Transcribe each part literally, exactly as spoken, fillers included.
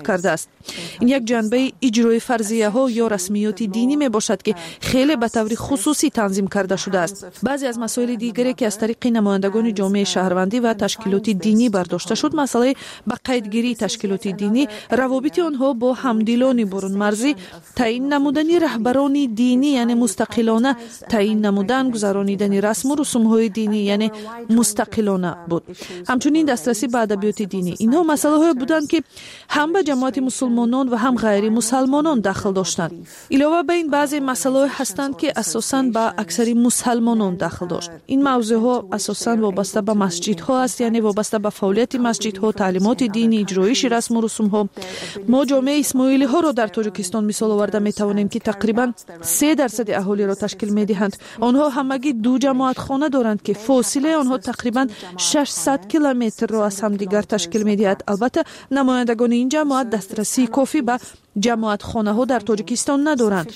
карда است. این یک جنبه اجرای فرضیه ها یا رسمیات دینی می باشد که خیلی به طور خصوصی تنظیم کرده شده است. بعضی از مسائل دیگری که از طریق نمایندگان جامعه شهروندی و تشکیلات دینی برداشته شد، مسئله به قیدگیری تشکیلات دینی، روابط آنها با همدلان برون مرزی، تعیین نمودن رهبران دینی یعنی مستقلانه، تعیین نمودن گذرانیدن رسم و رسوم های دینی یعنی مستقلانه بود. همچنین دسترسی به ادبیات دینی. اینها مسئله های بودند که هم به جماعت مسلمانان و هم غیر مسلمانان دخل داشتند. علاوه بر این بعضی مسائل هستند که اساساً به اکثر مسلمانان دخل داشت. این موضوع ها اساساً وابسته به مسجد ها است، یعنی وابسته به فعالیت مسجد ها، تعلیمات دینی، اجرایش رسم و رسوم ها. ما جامعه اسماعیلی ها را در تاجیکستان مثال آورده می توانیم که تقریباً سه درصد اهالی را تشکیل می دهند. آنها همگی دو جماعت خانه دارند که فاصله آنها تقریباً ششصد کیلومتر را از همدیگر تشکیل می دهد. البته نمایندگان این جماعت دسترسی کافی به جماعت خانه ها در تاجیکستان ندارند.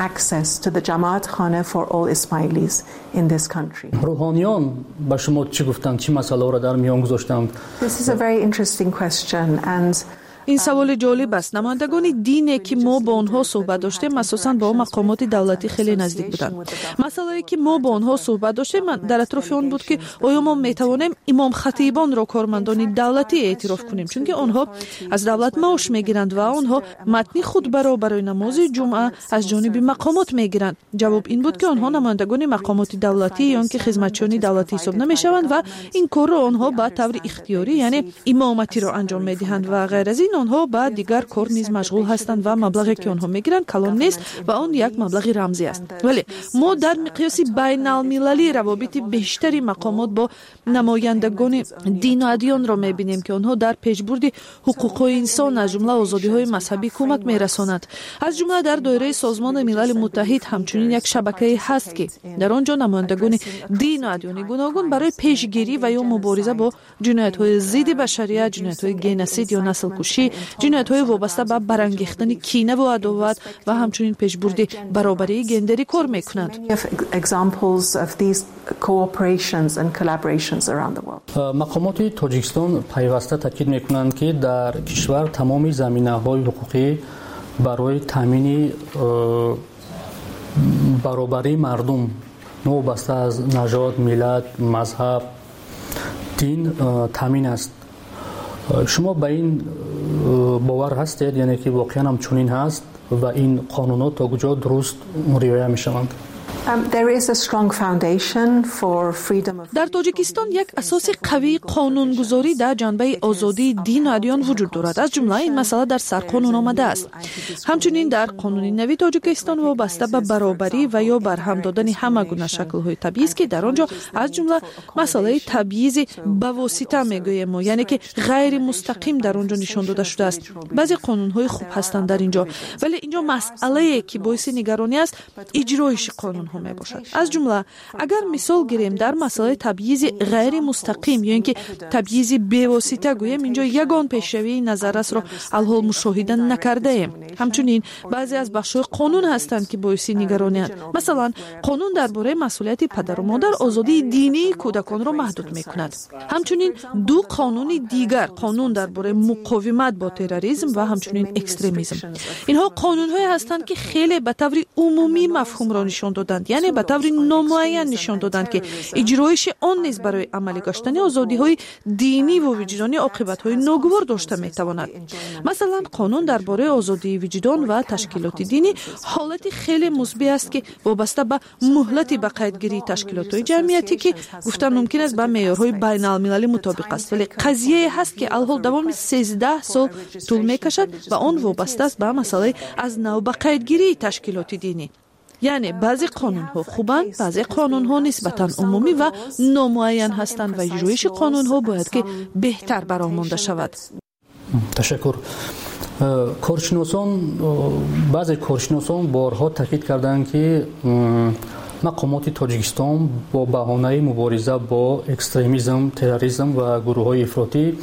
روحانیان با شما چی گفتند؟ چی مسئله را در میان گذاشتند؟ این سوال جالب است. نمایندگان دینی که ما با آنها صحبت داشتیم اساساً با مقامات دولتی خیلی نزدیک بودند. مسئله که ما با آنها صحبت داشتیم در اطراف آن بود که آیا ما میتوانیم امام خطیبان را کارمندان دولتی اعتراف کنیم، چون که آنها از دولت معاش میگیرند و آنها متن خطبه را برای نماز جمعه از جانب مقامات میگیرند. جواب این بود که آنها نمایندگان مقامات دولتی یا که خدمتچیان دولتی حساب نمیشوند و این کار را آنها به طور اختیاری یعنی امامتی را انجام میدهند و غیر از این آنها با دیگر کار نیز مشغول هستند و مبلغی که آنها میگیرند کلان نیست و آن یک مبلغ رمزی است. ولی ما در مقیاس بین المللی روابط بیشتری مقامات با نمایندگان دین و ادیان را میبینیم که آنها در پیشبرد حقوق انسان از جمله آزادی های مذهبی کمک میرسانند. از جمله در دایره سازمان ملل متحد همچنین یک شبکه هست که در آنجا نمایندگان دین و ادیان گوناگون برای پیشگیری و یا مبارزه با جنایت های ضد بشریت، جنایت های گنوسید یا نسل کشی، جنایت های وابسته به برانگیختن کینه و عداوت و همچنین پیشبرد برابری گندری کار میکنند. مقامات تاجیکستان پیوسته تاکید میکنند که در کشور تمام زمینه‌های حقوقی برای تامین برابری مردم نوبسته از نژاد، ملت، مذهب، دین تامین است. شما به این باور هستید، یعنی که واقعا هم چنین هست و این قانونات تا کجا درست رعایت میشوند؟ در تاجیکستان یک اساس قوی قانونگذاری در جنبه آزادی دین و ادیان وجود دارد. از جمله این مسئله در سرقانون آمده است. همچنین در قانون نوی تاجیکستان وابسته به برابری و یا برهم دادن همه گونه شکل‌های تبعیض که در آنجا از جمله مسئله تبعیض به واسطه میگوییم ما، یعنی که غیر مستقیم در آنجا نشان داده شده است. بعضی قانون‌های خوب هستند در اینجا، ولی اینجا مسئله که باعث نگرانی است اجرایش قانون می باشد. از جمله اگر مثال گیریم در مسئله تبعیض غیر مستقیم یا اینکه تبعیض به واسطه گوییم، اینجا یگان پیشروی نظررس را الحال مشاهده نکرده ایم. همچنین بعضی از بخش‌های قانون هستند که باعث نگرانی است. مثلا قانون درباره مسئولیت پدر و مادر آزادی دینی کودکان را محدود می‌کند. همچنین دو قانون دیگر، قانون درباره مقاومت با تروریسم و همچنین اکستریمیسم. اینها قانون‌های هستند که خیلی به طور عمومی مفهوم را نشان دادند، یعنی به طور نامعین نشان دادند که اجرایش آن نیز برای عملی گشتن آزادی‌های دینی و وجدانی عاقبت‌های ناگوار داشته می‌تواند. مثلا قانون درباره آزادی وجدان و تشکیلات دینی حالت خیلی مثبت است که وابسته به مهلت به قیدگیری تشکیلات‌های جمعیتی که گفتن ممکن است با معیارهای بین‌المللی مطابق است، ولی قضیه هست که الحال دوام سیزده سال طول می‌کشد و آن وابسته است به مسئله از نو به قیدگیری تشکیلات دینی. یعنی بعضی قانون‌ها خوبند، بعضی قانون‌ها نسبتاً عمومی و نامعین هستند و اجرایش قانون‌ها باید که بهتر برآورده شود. تشکر. کارشناسان بعضی کارشناسان بارها تاکید کردند که مقامات تاجیکستان با بهانه مبارزه با اکستریمیسم، تروریسم و گروه‌های افراطی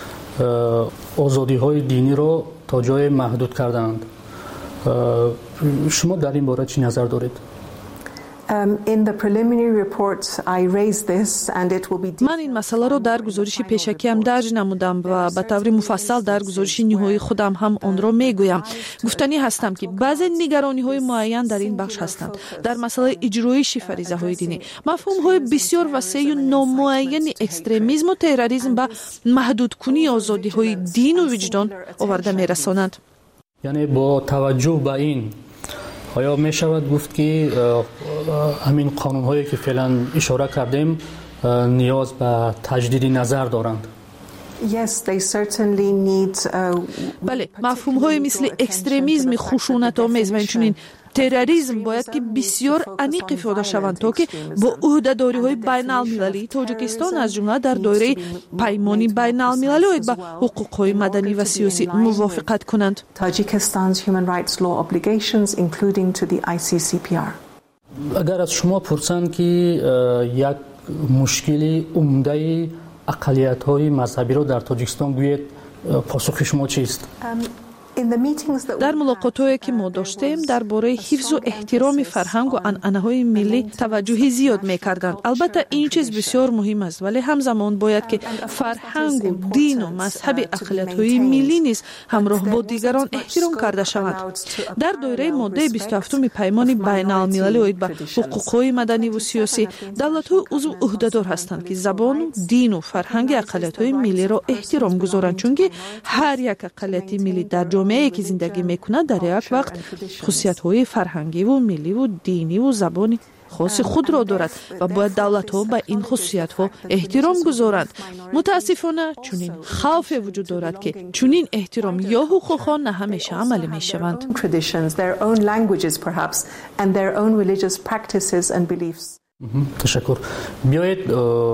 آزادی‌های دینی را تا جای محدود کردند. شما در این باره چی نظر دارید؟ من این مسئله رو در گزارش پیشکی هم درج نمودم و به طور مفصل در گزارش نهایی خودم هم آن را میگویم. گفتنی هستم که بعضی نگرانی های معین در این بخش هستند. در مسئله اجرایش فریضه های دینی مفهوم های بسیار وسیع و نامعین اکستریمیسم و تروریسم به محدود کنی آزادی های دین و وجدان آورده میرسانند. یعنی با توجه به این آیا می شود گفت که همین قانون هایی که فعلا اشاره کردیم نیاز به تجدید نظر دارند؟ بله، مفهوم های مثل اکستریمیسم خشونت آمیز و اینچنین تروریسم باید که بسیار عمیق افاده شوند تا که با عهده‌داری های بین المللی تاجیکستان از جمله در دایره پیمانی بین المللی و با حقوق های مدنی و سیاسی موافقت کنند. اگر از شما پرسند که یک مشکلی عمده اقلیت های مذهبی رو در تاجیکستان گوید، پاسخ شما چیست؟ در ملاقات‌هایی که ما داشتیم درباره حفظ و احترام فرهنگ و عنعنه‌های ملی توجه زیاد می‌کردند. البته این چیز بسیار مهم است، ولی همزمان باید که فرهنگ و دین و مذهب اقلیت‌های ملی نیز همراه با دیگران احترام کرده شود. در دایره ماده بیست و هفت پیمان بین المللی اوید به حقوق‌های مدنی و سیاسی، دولت‌های عضو عهده‌دار هستند که زبان و دین و فرهنگ اقلیت‌های ملی را احترام گذارند، چون که هر یک اقلیت ملی در جامعه‌ای که زندگی می‌کند در یک وقت خصوصیت‌های فرهنگی و ملی و دینی و زبانی خاص خود را دارد و باید دولت‌ها به این خصوصیت‌ها احترام گذارند. متاسفانه چنین خوف وجود دارد که چنین احترام یا حقوق‌ها نه همیشه عملی می‌شوند. تشکر. بیایید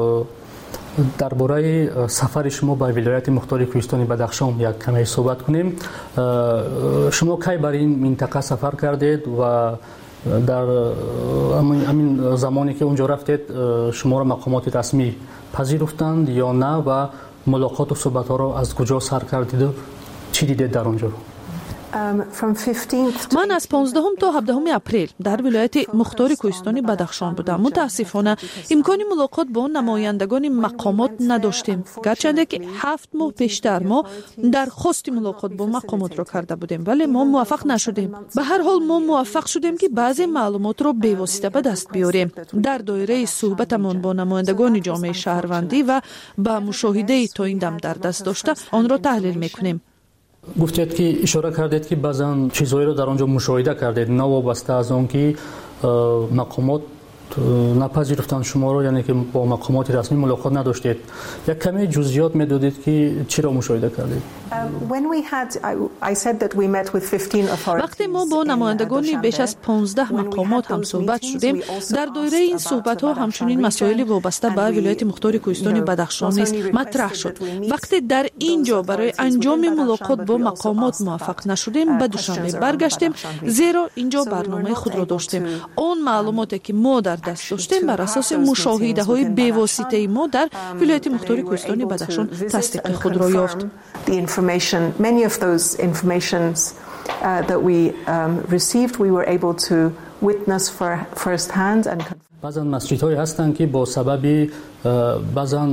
درباره سفر شما به ولایت مختار کوهستان بدخشان یک کمی صحبت کنیم. شما کی بر این منطقه سفر کردید و در همین زمانی که اونجا رفتید شما را مقامات رسمی پذیرفتند یا نه و ملاقات و صحبت ها را از کجا سر کردید و چی دیدید در اونجا؟ من از پانزدهم تا هفدهم اپریل در ولایت مختار کوهستان بدخشان بودم. متاسفانه امکان ملاقات با نمایندگان مقامات نداشتیم، گرچه که هفت ماه پیشتر ما درخواست ملاقات با مقامات را کرده بودیم ولی ما موفق نشدیم. به هر حال ما موفق شدیم که بعضی معلومات را به واسطه به دست بیاریم. در دایره صحبتمان با نمایندگان جامعه شهروندی و با مشاهده تا این دم در دست داشته آن را تحلیل میکنیم. گفتید که اشاره کردید که بعضن چیزهایی رو در آنجا مشاهده کردید نه وابسته از آن که مقامات نپذیرفتن شما رو، یعنی که با مقامات رسمی ملاقات نداشتید. یک کمی جزئیات میدادید که چرا مشاهده کردید؟ وقتی ما با نمایندگان بیش از پانزده مقامات هم صحبت شدیم، در دایره این صحبت ها همچنین مسائل وابسته به ولایت مختار کوهستان بدخشان نیز مطرح شد. وقتی در اینجا برای انجام ملاقات با مقامات موفق نشدیم، به دوشنبه برگشتیم، زیرا اینجا برنامه خود را داشتیم. اون معلوماتی که ما در دست داشتیم بر اساس مشاهده های بی‌واسطه ما در ولایت مختار کوهستان بدخشان تصدیق خود را یافت. Many of those informations uh, that we um, received, we were able to witness for first hand and بعضن مسجدهایی هستند که با سبب بعضن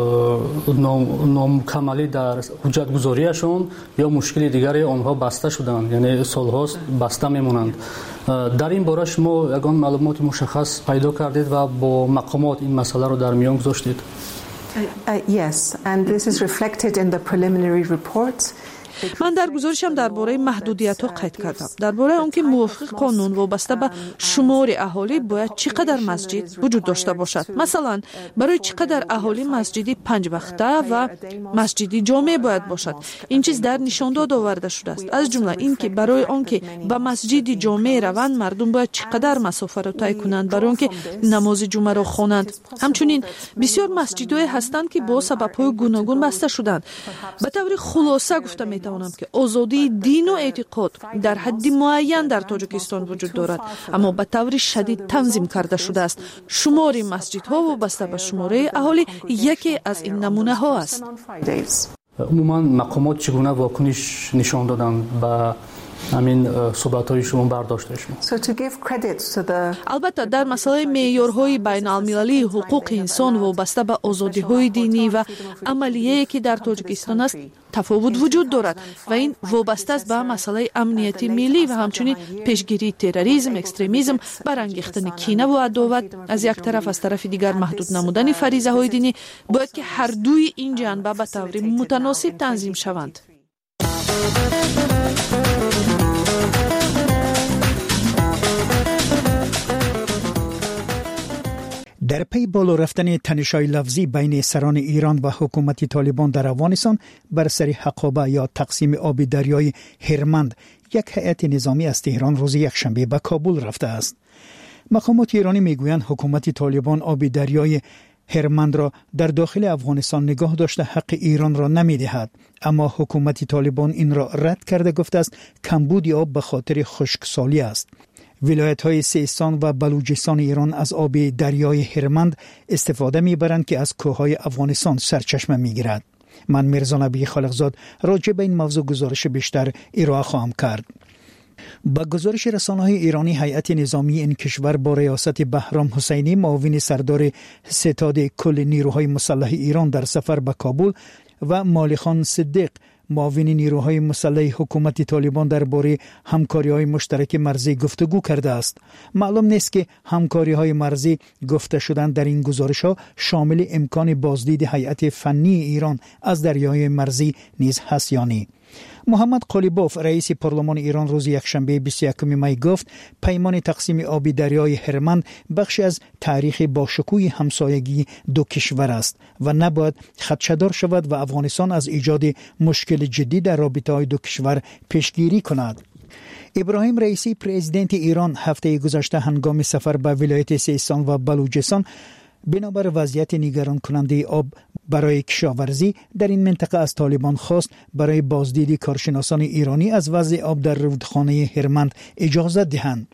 نامکملی در حجت گذاریشون یا مشکل دیگری آنها بسته شدند، یعنی سالهاست بسته میمونند. در این باره شما یگان معلومات مشخص پیدا کردید و با مقامات این مسئله رو در میان گذاشتید؟ Uh, yes, and this is reflected in the preliminary report. من در گزارشم درباره محدودیت‌ها قید کردم. درباره آنکه موافق قانون وابسته به شمار اهالی باید چقدر مسجد وجود داشته باشد. مثلا برای چقدر اهالی مسجدی پنج وقته و مسجدی جامع باید باشد. این چیز در نشانداد آورده شده است. از جمله اینکه برای آنکه به مسجدی جامع روند مردم باید چقدر مسافت را طی کنند برای آنکه نماز جمعه را خوانند. همچنین بسیار مسجدهای هستند که با سبب‌های گوناگون بسته شدند. به طور خلاصه گفتم میتوانم که آزادی دین و اعتقاد در حد معین در تاجیکستان وجود دارد، اما به طور شدید تنظیم کرده شده است. شمار مسجدها وابسته به شماره اهالی یکی از این نمونه ها است. عموما مقامات چگونه واکنش نشان دادند به همین صحبت‌های شما برداشته شما. So to give credit to the البته در مسئله معیارهای بین‌المللی حقوق انسان وابسته به آزادی‌های دینی و عملیه‌ای که در تاجیکستان است تفاوت وجود دارد و این وابسته است به مسئله امنیت ملی و همچنین پیشگیری تروریسم، اکستریمیسم، برانگیختن کینه و عداوت از یک طرف، از طرف دیگر محدود نمودن فریضه‌های دینی باید که هر دوی این جنبه به طور متناسب تنظیم شوند. در پی بالا رفتن تنش‌های لفظی بین سران ایران و حکومت طالبان در افغانستان بر سر حقابه یا تقسیم آب دریای هرمند، یک هیئت نظامی از تهران روز یکشنبه به کابل رفته است. مقامات ایرانی میگویند حکومت طالبان آب دریای هرمند را در داخل افغانستان نگاه داشته حق ایران را نمیدهد، اما حکومت طالبان این را رد کرده گفته است کمبود آب به خاطر خشکسالی است. ولایت‌های سیستان و بلوچستان ایران از آب دریای هرمند استفاده می‌برند که از کوههای افغانستان سرچشمه می‌گیرد. من میرزا نبی خالقزاد راجع به این موضوع گزارش بیشتر ارائه خواهم کرد. با گزارش رسانه‌های ایرانی، هیئت نظامی این کشور با ریاست بهرام حسینی، معاون سردار ستاد کل نیروهای مسلح ایران در سفر به کابل، و مالخان صدیق، معاون نیروهای مسلح حکومت طالبان درباره همکاری‌های مشترک مرزی گفتگو کرده است. معلوم نیست که همکاری‌های مرزی گفته شدن در این گزارش‌ها شامل امکان بازدید هیئت فنی ایران از دریای مرزی نیز هست یا نه. محمد قالیباف، رئیس پارلمان ایران، روز یکشنبه بیست و یکم می گفت پیمان تقسیم آب دریای هرمند بخشی از تاریخ باشکوه همسایگی دو کشور است و نباید خدشه‌دار شود و افغانستان از ایجاد مشکل جدی در رابطه‌های دو کشور پیشگیری کند. ابراهیم رئیسی، پرزیدنت ایران، هفته گذشته هنگام سفر به ولایت سیستان و بلوچستان بنابر وضعیت نگران کننده آب برای کشاورزی در این منطقه از طالبان خواست برای بازدید کارشناسان ایرانی از وضع آب در رودخانه هرمند اجازه دهند.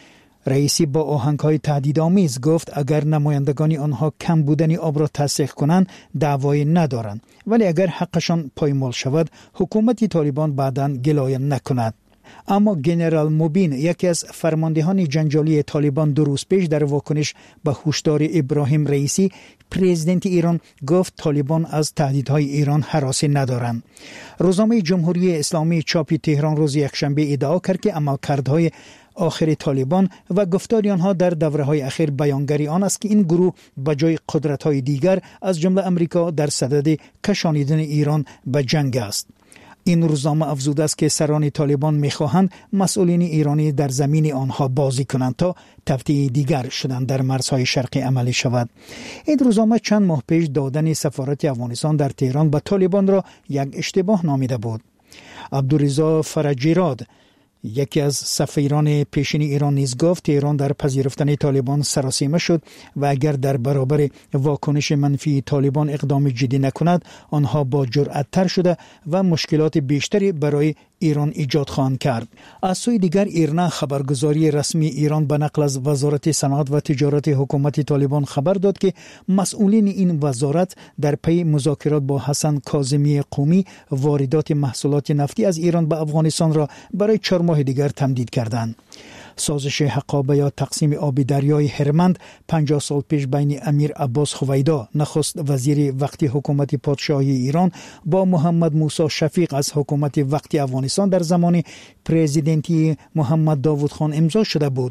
رئیسی با آهنگ‌های تهدیدآمیز گفت اگر نمایندگان آنها کم بودن آب را تصدیق کنند دعوایی ندارند، ولی اگر حقشان پایمال شود حکومت طالبان بعداً گلایه نکند. اما جنرال موبین، یکی از فرماندهان جنجالی طالبان، دو روز پیش در واکنش به هشدار ابراهیم رئیسی، پرزیدنت ایران، گفت طالبان از تهدیدهای ایران هراسی ندارند. روزنامه جمهوری اسلامی چاپی تهران روز یکشنبه ادعا کرد که عملکردهای آخر طالبان و گفتار آنها در دوره‌های اخیر بیانگری آن است که این گروه به جای قدرت‌های دیگر از جمله امریکا در صدد کشانیدن ایران به جنگ است. این روزنامه افزوده است که سران طالبان می‌خواهند مسئولین ایرانی در زمین آنها بازی کنند تا تفتیش دیگر شدن در مرزهای شرقی عملی شود. این روزنامه چند ماه پیش دادن سفارت افغانستان در تهران به طالبان را یک اشتباه نامیده بود. عبدالرضا فرجیراد، یکی از سفیران پیشین ایران، نیز گفت تهران در پذیرفتن طالبان سراسیمه شد و اگر در برابر واکنش منفی طالبان اقدام جدی نکند آنها با جرأت تر شده و مشکلات بیشتری برای ایران ایجاد خواهند کرد. از سوی دیگر ایرنا خبرگزاری رسمی ایران به نقل از وزارت صنعت و تجارت حکومت طالبان خبر داد که مسئولین این وزارت در پی مذاکرات با حسن کاظمی قومی واردات محصولات نفتی از ایران به افغانستان را برای چهار ماه دیگر تمدید کردند. سازش حقابه یا تقسیم آب دریای هرمند پنجاه سال پیش بین امیر عباس خویدا، نخست وزیر وقتی حکومت پادشاهی ایران، با محمد موسی شفیق از حکومت وقتی افغانستان در زمان پرزیدنتی محمد داوود خان امضا شده بود.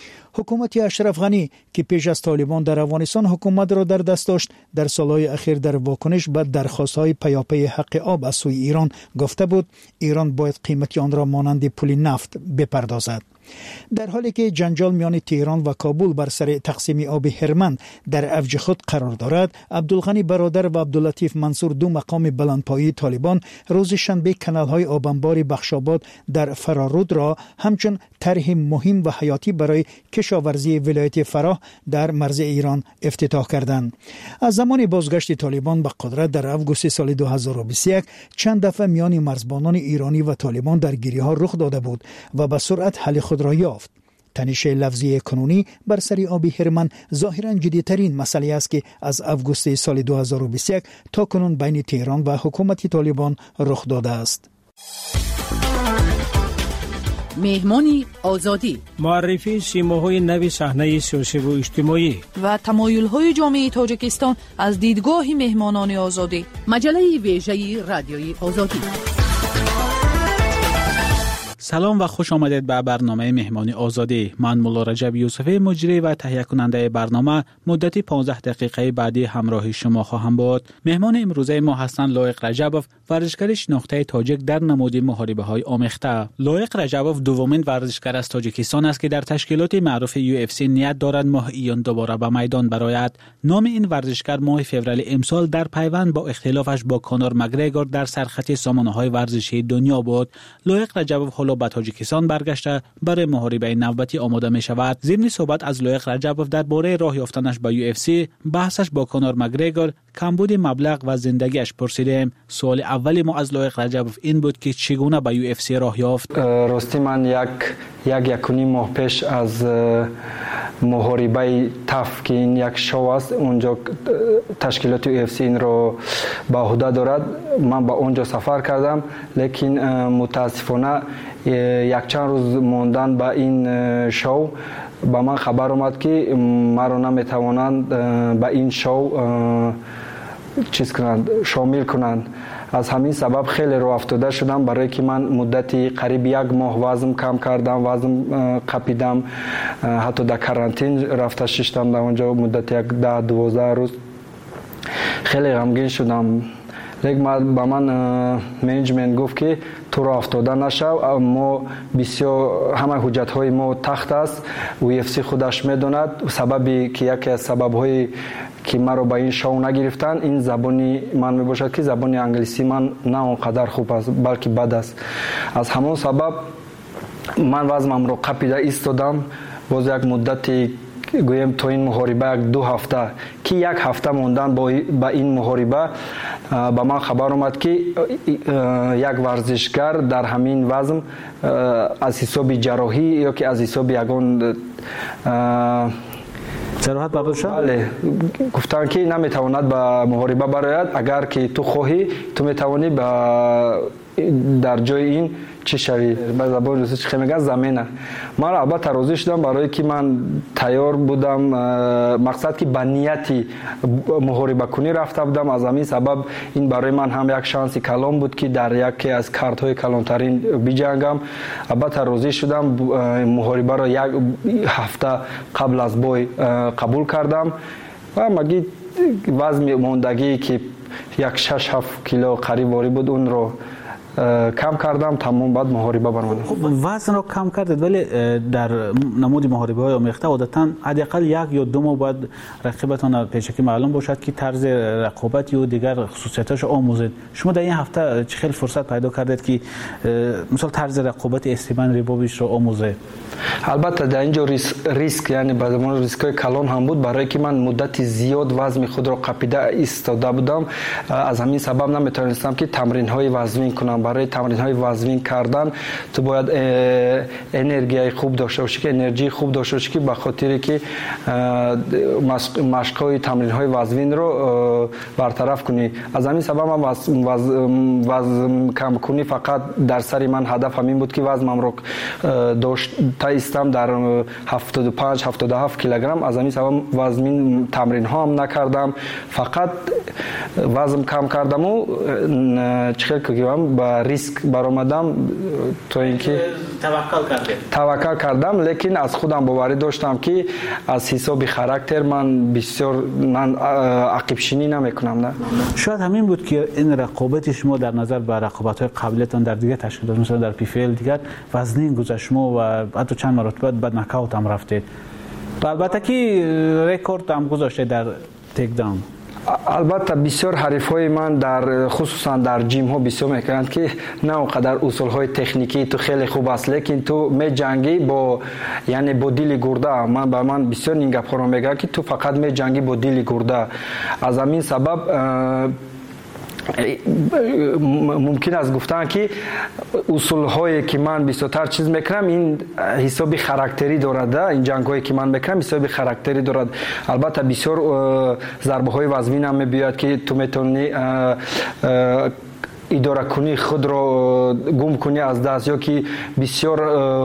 حکومت اشرف غنی که پیش از طالبان در افغانستان حکومت را در دست داشت، در سالهای اخیر در واکنش به درخواست‌های پیاپی حق آب از سوی ایران گفته بود ایران باید قیمت آن را مانند پول نفت بپردازد. در حالی که جنجال میان تهران و کابل بر سر تقسیم آب هرمند در اوج خود قرار دارد، عبدالغنی برادر و عبداللطیف منصور، دو مقام بلندپایه طالبان، روز شنبه کانال‌های آبانبار بخشاباد در فرارود را همچون طرح مهم و حیاتی برای کشاورزی ولایت فراه در مرز ایران افتتاح کردند. از زمان بازگشت طالبان به قدرت در آگوست سال دو هزار و بیست و یک چند دفعه میان مرزبانان ایرانی و طالبان درگیری‌ها رخ داده بود و به سرعت حل خود را یافت. تنش لفظی کنونی بر سر آب هرمند ظاهراً جدی‌ترین مسئله است که از آگوست سال دو هزار و بیست و یک تا کنون بین تهران و حکومت طالبان رخ داده است. مهمانی آزادی، معرفی سیماهای نوی صحنه سیاسی و اجتماعی و تمایل‌های جامعه تاجیکستان از دیدگاه مهمانان آزادی. مجله ویژه رادیوی آزادی. سلام و خوش آمدید به برنامه مهمانی آزادی. من مولا رجب یوسفی مجری و تهیه کننده برنامه مدتی پانزده دقیقه بعدی همراه شما خواهم بود. مهمان امروزه ما هستند لایق رجبوف، ورزشکار شناخته تاجیک در نماد محاربه های آمیخته. لایق رجبوف دومین ورزشکار از تاجیکستان است که در تشکیلات معروف یو اف سی نیت دارد ماه ایون دوباره به میدان برآید. نام این ورزشکار ماه فوریه امسال در پیوند با اختلافش با کانور مگریگور در سرخط سامانه‌های ورزشی دنیا بود. لایق رجبوف حالا به تاجیکستان برگشته برای محاربه نوبتی آماده می شود. ضمن صحبت از لایق رجبوف درباره راه یافتنش به یو اف سی، بحثش با کانور مگریگور، کمبود مبلغ و زندگیش پرسیدیم. سوال اولی ما از لایق رجبوف این بود که چگونه به یو اف سی راه یافت. راستی من یک یک یکونی ماه پیش از محاربه تف که این یک شو است اونجا تشکیلات یو اف سی این رو به عهده دارد، من به اونجا سفر کردم، لیکن متاسفانه یک چند روز موندن به این شو با من خبر اومد که مرا نمیتوانند به این شو چیز کنند، شامل کنند. از همین سبب خیلی رو افتاده شدم، برای که من مدتی قریب یک ماه وزن کم کردم، وزن قپیدم، حتی در کرانتین رفته شدم در اونجا مدت یک ده دوازده روز. خیلی غمگین شدم، لیکن با من منیجمنت گفت که تو را افتاده نشو، ما بسیار همه حجت های ما تخت است، یو اف سی خودش میداند. سببی که یکی از سبب های که مرا با این شو نگرفتن این زبانی من می باشد که زبانی انگلیسی من نه اونقدر خوب است بلکه بد است. از همون سبب من وزنم رو قپیده ایستادم. باز یک مدتی گویم تو این محاربه یک دو هفته که یک هفته موندن با این محاربه با من خبر اومد که یک ورزشکار در همین وزن از حساب جراحی یا که از حساب یگان جراحت برداشت؟ بله، گفتن که نمیتواند به محاربه برآید، اگر که تو خواهی تو میتوانی در جای این چی شوی. به زبان روسی چی میگن زمینه. من البته راضی شدم برای که من تیار بودم، مقصد که به نیتی محاربه کنی رفته بودم. از همین سبب این برای من هم یک شانس کلان بود که در یکی از کارت های کلانترین بجنگم. البته راضی شدم، محاربه را یک هفته قبل از بای قبول کردم و مگی وزن موندگی که یک شش هفت کیلو قریب واری بود اون رو کم کردم، تمام بعد محاربه برمانم. وزن رو کم کردید، ولی در نمود محاربه های آمیخته عادتاً حداقل یک یا دو ماه باید رقیبتان پیشکی معلوم باشد که طرز رقابت یا دیگر خصوصیتاش آموزید. شما در این هفته چه خیلی فرصت پیدا کردید که مثلا طرز رقابت استیون ریبوویچ رو آموزید؟ البته در اینجا ریسک, ریسک یعنی به زمان ریسکای کلان هم بود، برای که من مدت زیاد وزن خود را قپیده ایستاده بودم. از همین سبب نمیتونستم که تمرین های وزنی کنم. برای تمرین های وزنی کردن تو باید انرژی خوب داشته باشی، که انرژی خوب داشته باشی که به خاطر که مشق های تمرین های وزنی رو برطرف کنی. از همین سبب من وزن, وزن, وزن کم کنی فقط در سری من هدف همین بود که وزنم رو داشت ایستم در هفتاد و پنج هفتاد و هفت کیلوگرم. از همین سبب وزن تمرین ها هم نکردم، فقط وزن کم کردم و چه کردم با ریسک برآمدم تو اینکه توکل کردم توکل کردم لیکن از خودم باوری داشتم که از حساب خاراکتر من بسیار من عقب شینی نمیکنم. نه شاید همین بود که این رقابت شما در نظر به رقابت‌های قبلیتون در دیگه تشکیلات مثلا در پی فی ال دیگر وزنین گذشت شما و حتی چند مرتبه بعد نکاوت هم رفتید. البته که رکورد هم گذاشته در تیک داون. البته بسیار حریفای من در خصوصا در جیم ها بسیار میکنند که نه اونقدر اصول های تکنیکی تو خیلی خوب است، لیکن تو می جنگی با یعنی با دیل گرده. من با من بسیار این گپ ها رو میگه که تو فقط می جنگی با دیل گرده. از همین سبب ممکن است گفتن که اصول هایی که من بیشتر چیز میکنم این حسابی خاراکتری دارد. این جنگ هایی که من میکنم حسابی خاراکتری دارد. البته بسیار ضربه های وزنی هم میبیاد که تو میتونی اداره کنی خود را گم کنی از دست یا که بسیار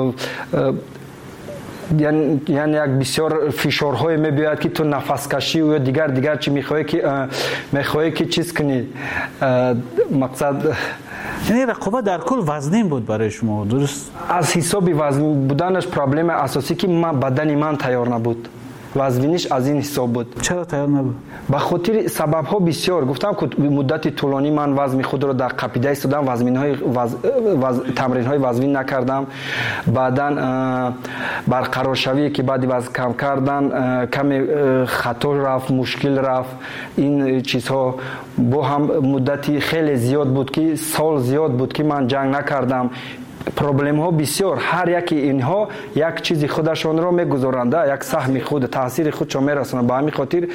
یعنی یعنی یک بسیار فشارهای میبیاد که تو نفس کشی و دیگر دیگر چی میخوای که میخوای که چیز کنی. مقصد یعنی رقابت در کل وزنین بود برای شما، درست؟ از حساب وزن بودنش پرابلم اساسی که من بدن من تیار نبود، وزنش از این حساب بود. چرا تیار نبود؟ به خاطر سبب ها بسیار. گفتم که مدت طولانی من وزن خود را در قپیده ایستادم، وزن های وز... وز... تمرین های وزنی نکردم. بعداً برقرار شوی که بعد وزن کم کردن کمی خطا رفت، مشکل رفت. این چیزها با هم مدتی خیلی زیاد بود که سال زیاد بود که من جنگ نکردم. پروبلم ها بسیار، هر یکی اینها یک چیزی خودشون را میگذارند، یک سهم خود تاثیر خودشون میرسونند. به همین خاطر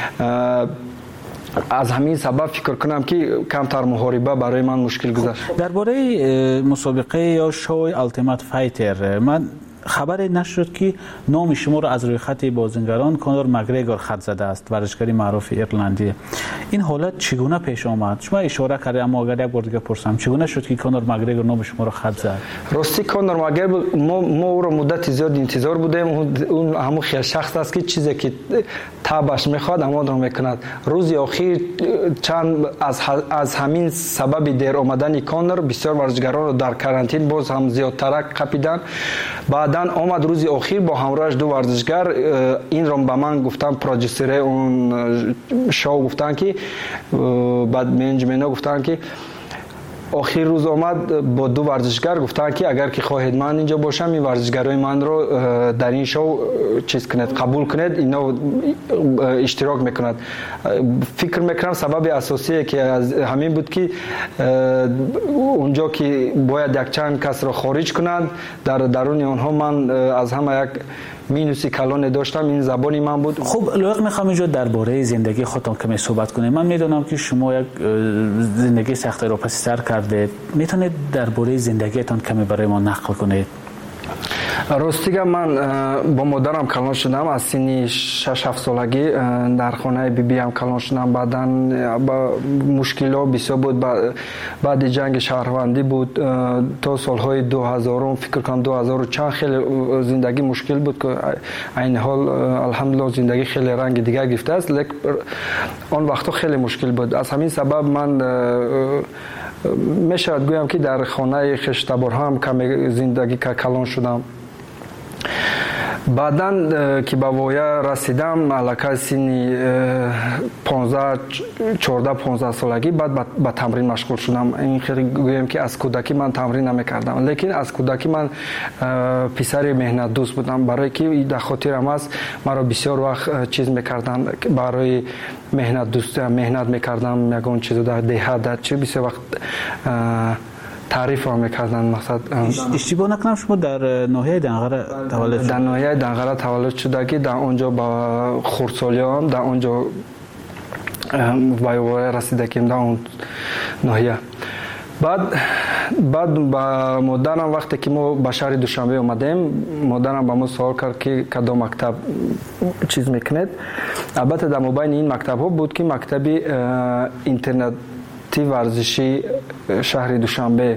از همین سبب فکر کنم که کمتر محاربه برای من مشکل گذشت. درباره مسابقه یا شوی التیمت فایتر من خبر نشد که نام شما را از روی خط بازیگران کانور مگریگور خط زده است، ورزشکاری معروف ایرلندی. این حالت چگونه پیش آمد؟ شما اشاره کردید اما اگر یک بار دیگه پرسم چگونه شد که کانور مگریگور نام شما را خط زد؟ راستی کانور مگریگور ما ما او را مدت زیاد انتظار بودیم. اون همون خیلی شخص است که چیزی که تابش میخواد اما رو میکند. روز اخیر چند از از همین سبب دیر آمدن کانور بسیار ورزشکاران رو در کرانتین باز هم زیادتر قپیدن. بعدن آمد روز اخیر با همراهش دو ورزشگر این رو به من گفتن، پروژیسر اون شو گفتن که بعد منیجمنت گفتن که آخر روز آمد با دو ورزشگر گفتن که اگر که خواهید من اینجا باشم این ورزشگرای من رو در این شو چیز کنید، قبول کنید، اینا اشتراک میکنند. فکر میکنم سبب اساسی که از همین بود که اونجا که باید یک چند کس رو خارج کنند، در درون آنها من از همه یک مینوسی کلان داشتم، این زبانی من بود. خب لایق میخوام اینجا درباره زندگی خودتون کمی صحبت کنیم. من میدونم که شما یک زندگی سخت رو پس سر کردید، میتونید درباره زندگیتون کمی برای ما نقل کنید؟ راستیگه من با مادرم کلان شدم از سنی شش هفت سالگی، در خانه بی بی هم کلان شدم. بعداً با مشکلات بسیار بود، بعد جنگ شهروندی بود تا سالهای دو هزار، فکر کنم دو هزار و چند خیلی زندگی مشکل بود که این حال الحمدلله زندگی خیلی رنگ دیگر گرفته است، لیکن آن وقتا خیلی مشکل بود. از همین سبب من میشود گویم که در خانه خشتبار هم کمی زندگی کلان شدم. بعداً که به وایه رسیدم علاقه سنی پانزده چهارده پانزده سالگی بعد به تمرین مشغول شدم. این خیلی گویم که از کودکی من تمرین نمیکردم، لیکن از کودکی من پسر مهنت دوست بودم، برای که در خاطرم است مرا بسیار وقت چیز میکردن برای مهنت دوست مهنت میکردم، یگان چیزو در دهات چه بسیار وقت تعریف هم میکردن. مقصد اشتباه نکنم شما در ناحیه دنغره تولد شد؟ در ناحیه دنغره تولد شده که در اونجا با خردسالیام در اونجا وایوای رسیدگیم در اون ناحیه. بعد بعد با مادرم وقتی که ما به شهر دوشنبه اومدیم، مادرم با ما سوال کرد که کدام مکتب چیز میکنید. البته در مابین این مکتب ها بود که مکتبی اینترنت تی ورزشی شهر دوشنبه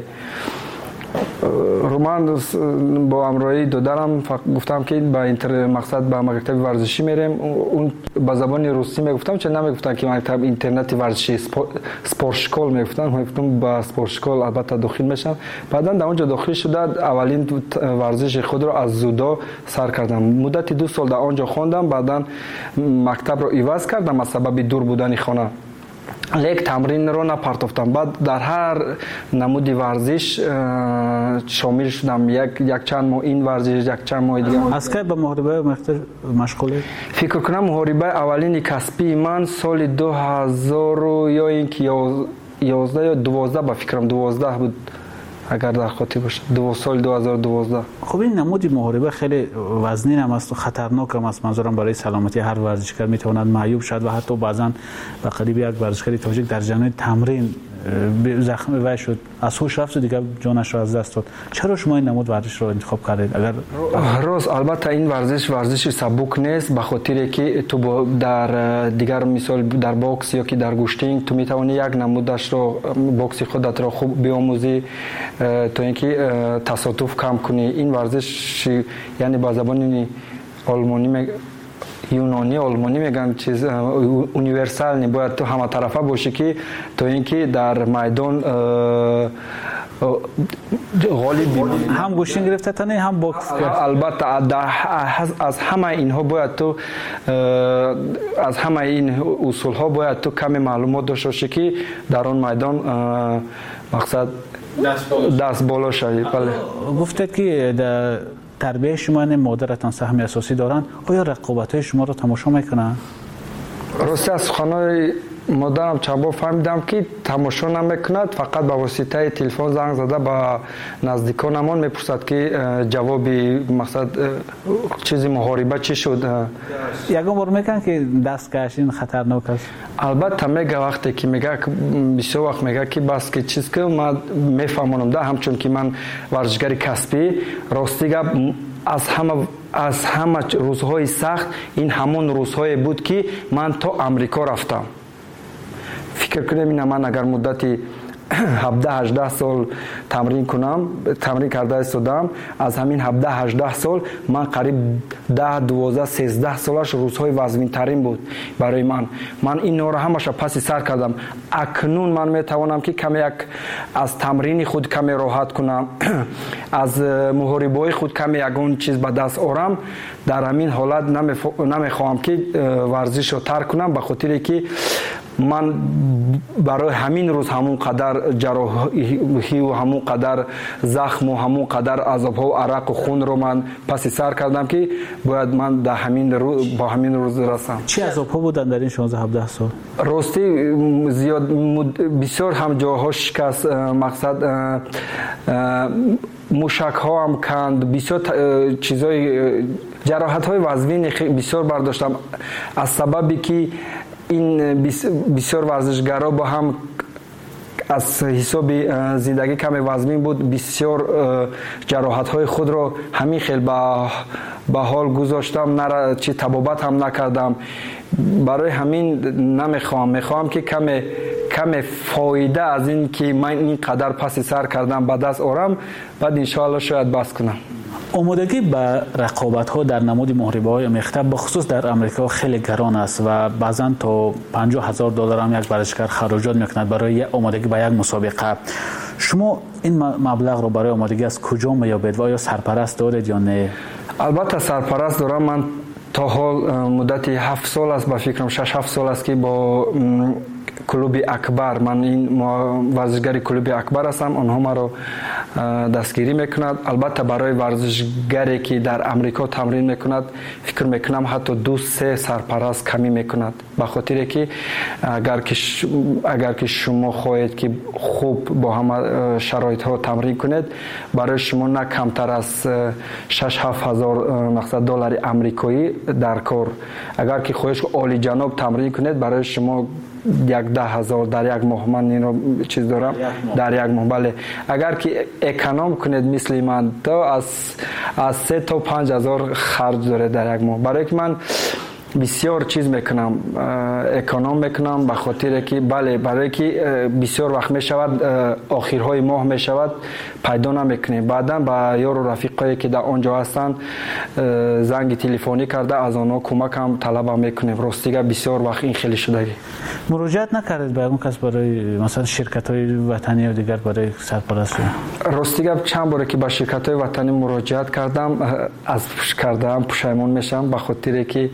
رو من با همراهی دادرم گفتم که با اینتر مقصد با مکتب ورزشی میریم. اون با زبان روسی میگفتم، چه نمیگفتن که مکتب اینترنت ورزشی سپورت شکول میگفتن، میگفتم با سپورت شکول البته داخل میشم. بعدا در اونجا داخل شده اولین ورزش خود رو از زودو سر کردم. مدت دو سال در اونجا خواندم، بعدا مکتب رو عوض کردم از سبب دور بودن خانه، لیک تمرین رو نپرتافتم. بعد در هر نمودی ورزش شامل شدم، یک یک چند ماه این ورزش، یک چند ماه دیگه. از کی به محاربه مشغولی؟ فکر کنم محاربه اولین کسبی من سال دو هزار یا اینکه یازده یا دوازده با فکرم دوازده بود اگر در خاطر باشه، دو سال دو هزار و دوازده. خب این نمودی محاربه خیلی وزنین هم است و خطرناک هم است. منظورم برای سلامتی هر ورزشکار میتواند معیوب شد و حتی بعضا به قریب یک ورزشکار تاجیک در جریان تمرین زخم وی شد، از هوش رفت و دیگه جانش را از دست داد. چرا شما این نمود ورزش رو انتخاب کردید؟ اگر راست البته این ورزش ورزش سبک نیست، به خاطر که تو در دیگر مثال در باکس یا که در گوشتینگ تو میتونی یک نمودش رو باکس خودت رو خوب بیاموزی تا اینکه تصادف کم کنی. این ورزش یعنی با زبان آلمانی یونانی آلمانی میگن چیز اونیورسال نی، باید تو همه طرفه باشی که تا اینکه در میدان غالب بمونی. هم گوشین گرفته تنه هم باکس. البته از همه اینها باید تو از همه این اصول ها باید تو کمی معلومات داشته باشی که در آن میدان مقصد دست بالا شوی. بله گفتید که در تربیت شما نه مادرتان سهم اساسی دارن، آیا رقابت‌های شما رو تماشا میکنن؟ راستی از خانه مادرم چند بار فهمیدم که تماشا نمیکند، فقط به واسطه تلفن زنگ زده به نزدیکانمان میپرسد که جواب مقصد چیزی محاربه چی شد. یگان بار میگن که دست کشین خطرناک است. البته میگه وقتی که میگه بسیار وقت میگه که بس که چیز که من میفهمونم ده، همچون که من ورزشکار کسبی راستی گپ از همه از همه روزهای سخت این همون روزهای بود که من تا امریکا رفتم. فکر کنم این من اگر مدتی هفده هجده سال تمرین کنم تمرین کرده استادم، از همین هفده هجده سال من قریب ده دوازده سیزده سالش روزهای وزمین ترین بود برای من. من این نور همش پس سر کردم. اکنون من میتوانم که کمی یک از تمرین خود کمی راحت کنم، از محاربه‌های خود کمی یگون چیز به دست آورم. در همین حالت نمیخواهم که ورزش رو ترک کنم، به خاطر که من برای همین روز همون قدر جراحی و همون قدر زخم و همون قدر عذاب ها و عرق و خون رو من پس سر کردم که باید من در همین روز با همین روز رسم. چه عذاب ها بودن در این شانزده هفده سال؟ راستی زیاد بسیار هم جاها شکست، مقصد موشک ها هم کند، بسیار چیزای جراحت های وزمین بسیار برداشتم از سببی که این بسیار ورزشگرا با هم از حساب زندگی کم وزمین بود، بسیار جراحت های خود را همین خیلی به حال گذاشتم، نه چی طبابت هم نکردم. برای همین نمیخوام میخوام که کم کم فایده از این که من این قدر پس سر کردم به دست آورم، بعد انشاءالله شاید بس کنم. آمادگی به رقابت ها در نمود محاربه های مختلف به خصوص در امریکا خیلی گران است و بعضا تا پنجاه هزار دلار هم یک ورزشکار خراجات میکند برای آمادگی به یک مسابقه. شما این مبلغ رو برای آمادگی از کجا میابید و آیا سرپرست دارید یا نه؟ البته سرپرست دارم. من تا حال مدتی هفت سال است، با فکرم شش هفت سال است که با کلوب اکبر، من این ورزشگری کلوب اکبر هستم، آنها ما رو دستگیری میکند. البته برای ورزشگری که در امریکا تمرین میکند فکر میکنم حتی دو سه سرپرست کمی میکند، به خاطر که اگر که اگر که شما خواهید که خوب با همه شرایط ها تمرین کنید، برای شما نه کمتر از شش هفت هزار مقصد دلار آمریکایی در کار. اگر که خواهید عالی جناب تمرین کنید، برای شما یک ده هزار در یک ماه، من این رو چیز دارم در یک ماه. بله اگر که اکانوم کنید مثل من تا از از سه تا پنج هزار خرج داره در یک ماه. برای که من بسیار چیز میکنم، اکانوم میکنم، به خاطر که بله برای که بسیار وقت میشود آخرهای ماه میشود پیدا نمیکنیم، بعدا با یار و رفیقایی که در آنجا هستن زنگ تلفنی کرده از آنها کمک هم طلب میکنیم. راستیگه بسیار وقت این خیلی شدگی. مراجعت نکردید به اون کس برای مثلا شرکت های وطنی و دیگر برای سرپرست؟ راستیگه چند باره که با شرکت های وطنی مراجعت کردم، از کردم پشیمون میشم، به خاطر که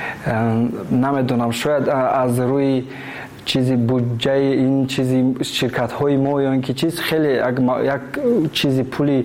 نمیدونم شاید از روی چیزی بودجه این چیزی شرکت های ما یا اینکه چیز خیلی یک چیزی پولی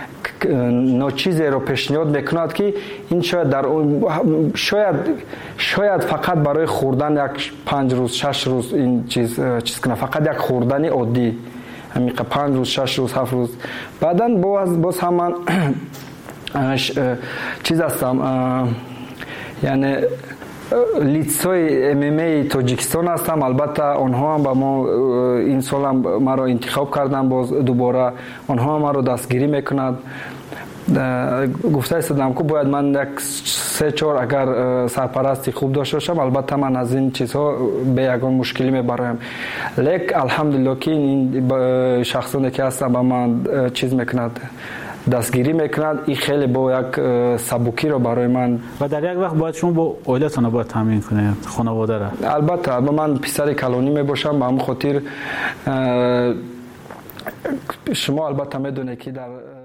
ناچیزی رو پیشنهاد میکند که این شاید در شاید شاید فقط برای خوردن یک پنج روز شش روز این چیز چیز کنه، فقط یک خوردن عادی همین پنج روز شش روز هفت روز. بعداً باز باز هم من چیز هستم، یعنی لیتسای ام ام ای تاجیکستان هستم. البته آنها هم با ما این سال هم ما را انتخاب کردن، باز دوباره آنها ما را دستگیری میکنند. گفته استادم که باید من یک سه چهار اگر سرپرستی خوب داشته باشم، البته من از این چیزها به یگان مشکلی میبرایم. لیک الحمدلله که این شخصانی که هستن با من چیز میکند، دستگیری میکند، این خیلی با یک سبکی رو برای من. و در یک وقت باید شما با عائلتون باید تامین کنید خانواده را. البته من پسر کلانی میباشم، به همون خاطر شما البته میدونید که در